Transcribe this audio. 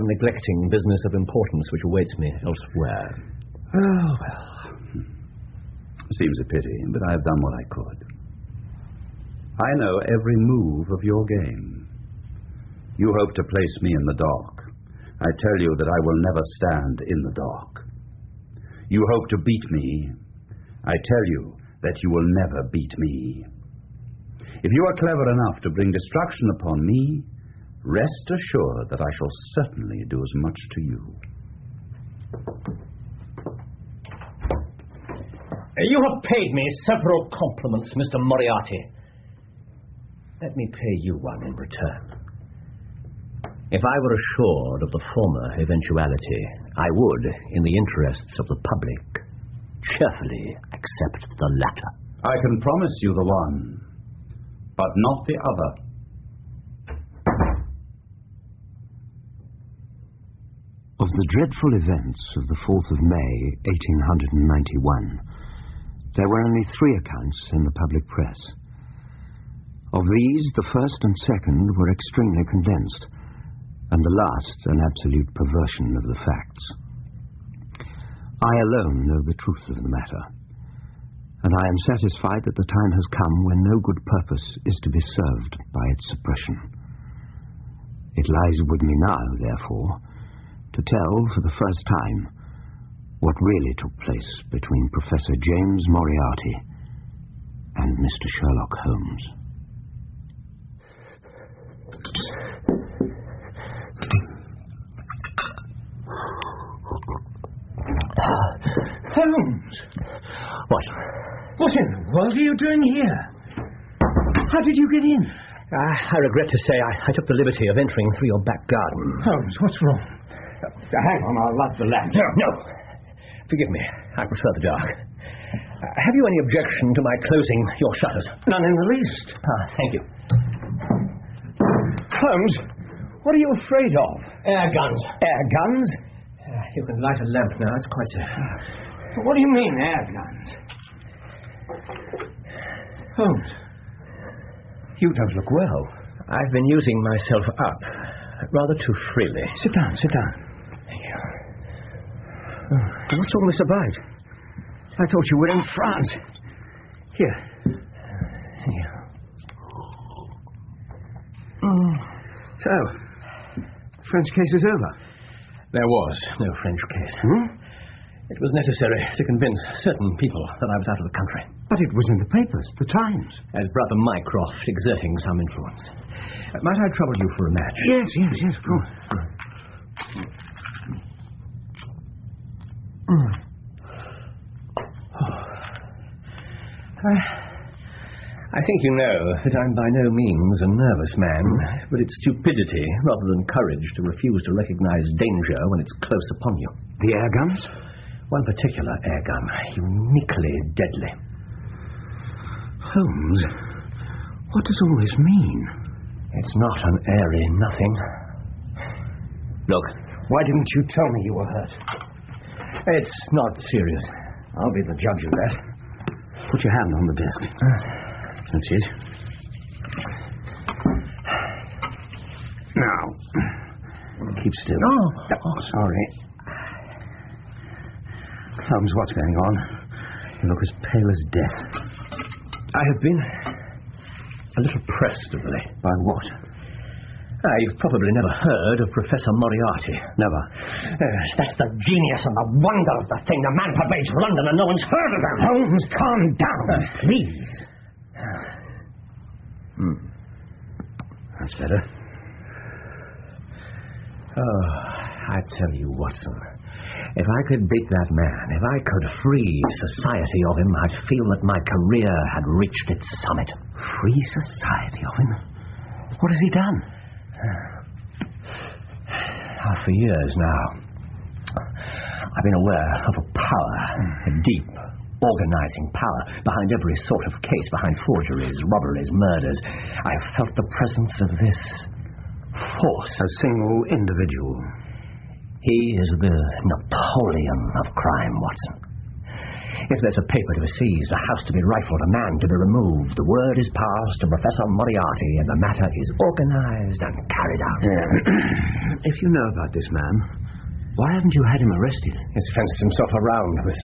am neglecting business of importance which awaits me elsewhere. Oh, well. Seems a pity, but I have done what I could. I know every move of your game. You hope to place me in the dock. I tell you that I will never stand in the dock. You hope to beat me. I tell you that you will never beat me. If you are clever enough to bring destruction upon me, rest assured that I shall certainly do as much to you. You have paid me several compliments, Mr. Moriarty. Let me pay you one in return. If I were assured of the former eventuality, I would, in the interests of the public, cheerfully accept the latter. I can promise you the one, but not the other. Of the dreadful events of the 4th of May, 1891, there were only 3 accounts in the public press. Of these, the first and second were extremely condensed, and the last an absolute perversion of the facts. I alone know the truth of the matter, and I am satisfied that the time has come when no good purpose is to be served by its suppression. It lies with me now, therefore, to tell for the first time what really took place between Professor James Moriarty and Mr. Sherlock Holmes. Holmes! What in the world are you doing here? How did you get in? I regret to say I took the liberty of entering through your back garden. Holmes, what's wrong? Hang on, I'll light the lamp. No. Forgive me. I prefer the dark. Have you any objection to my closing your shutters? None in the least. Thank you. Holmes, what are you afraid of? Air guns. Air guns? You can light a lamp now. It's quite safe. What do you mean, air guns? Holmes, you don't look well. I've been using myself up rather too freely. Sit down. Thank you. What's all this about? I thought you were in France. Here. Thank you. So, French case is over. There was no French case. It was necessary to convince certain people that I was out of the country. But it was in the papers, the Times. As Brother Mycroft exerting some influence. Might I trouble you for a match? Yes, of course. I think you know that I'm by no means a nervous man, but it's stupidity rather than courage to refuse to recognize danger when it's close upon you. The air guns? One particular air gun, uniquely deadly. Holmes, what does all this mean? It's not an airy nothing. Look. Why didn't you tell me you were hurt? It's not serious. I'll be the judge of that. Put your hand on the desk. That's it. Now, keep still. Oh, sorry. Holmes, what's going on? You look as pale as death. I have been a little pressed of late. By what? You've probably never heard of Professor Moriarty. Never. That's the genius and the wonder of the thing. The man pervades London and no one's heard of him. Holmes, calm down, please. That's better. Oh, I tell you, Watson, if I could beat that man, if I could free society of him, I'd feel that my career had reached its summit. Free society of him? What has he done? For years now, I've been aware of a power, a deep, organizing power behind every sort of case, behind forgeries, robberies, murders. I've felt the presence of this force. A single individual. He is the Napoleon of crime, Watson. If there's a paper to be seized, a house to be rifled, a man to be removed, the word is passed to Professor Moriarty, and the matter is organized and carried out. If you know about this man, why haven't you had him arrested? He's fenced himself around with